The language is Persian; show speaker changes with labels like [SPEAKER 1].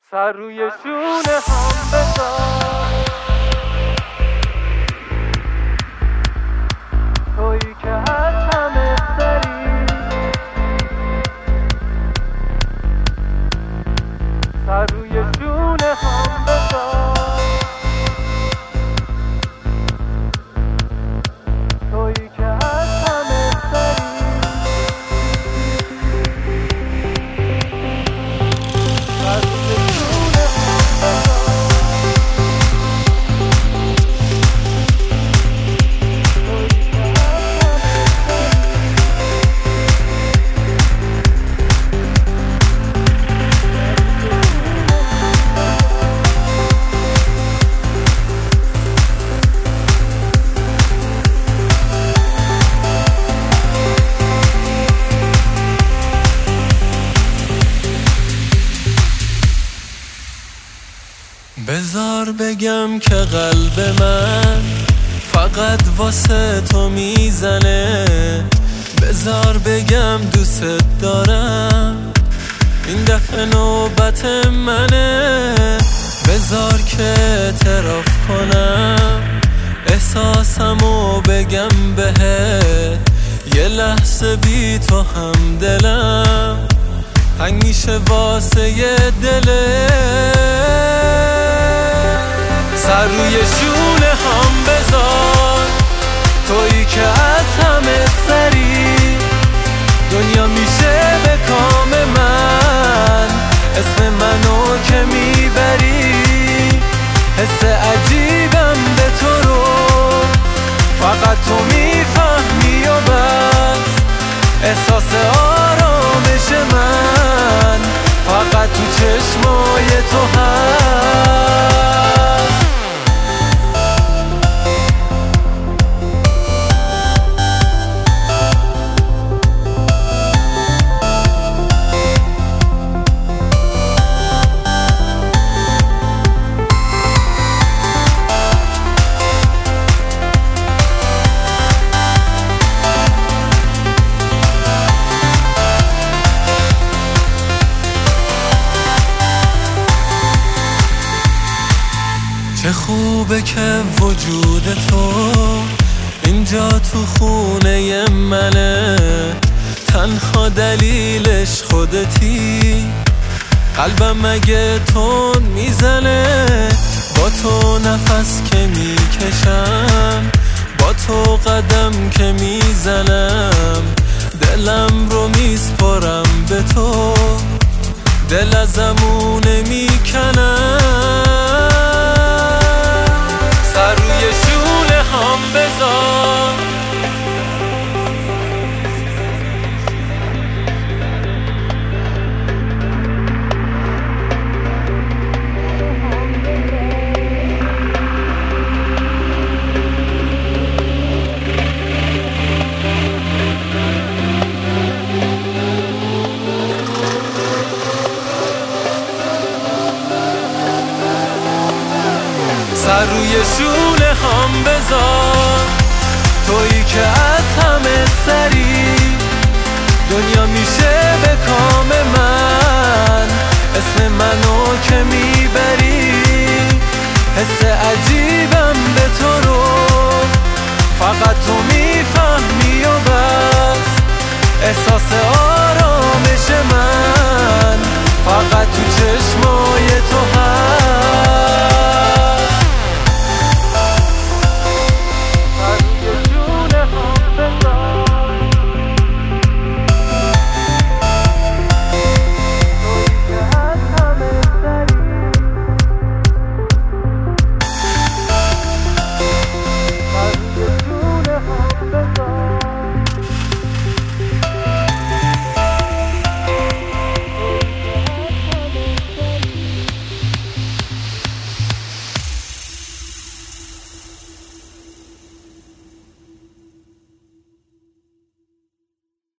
[SPEAKER 1] سر روی شونه هم بذار، تویی که از همه سری. سر روی شونه هم بذار، تویی که از همه سری. سر روی شونه هم بذار،
[SPEAKER 2] بذار بگم که قلب من فقط واسه تو میزنه، بذار بگم دوست دارم، این دفعه نوبت منه. بذار که اعتراف کنم احساسمو بگم بهت، یه لحظه بی تو هم دلم تنگ میشه واسه یه دله. سر روی شونه هم بذار، تویی که از همه سری. دنیا میشه به کام من، اسم منو که میبری. حس عجیبم به تو رو فقط تو میفهمی و بس. احساس آرامش من فقط تو چشمای تو هست. چه خوبه که وجود تو اینجا تو خونه منه، تنها دلیلش خودتی. قلبم مگه تون میزنه با تو، نفس که میکشم با تو، قدم که میزنم دلم رو میسپارم به تو. دل ازمون نمیکنم. سر روی شونه هم بذار، سر روی شونه هم بذار، تویی که از همه سری. دنیا میشه به کام من، اسم منو که میبری. حس عجیبم به تو رو فقط تو میفهمی و بس. احساس آرامش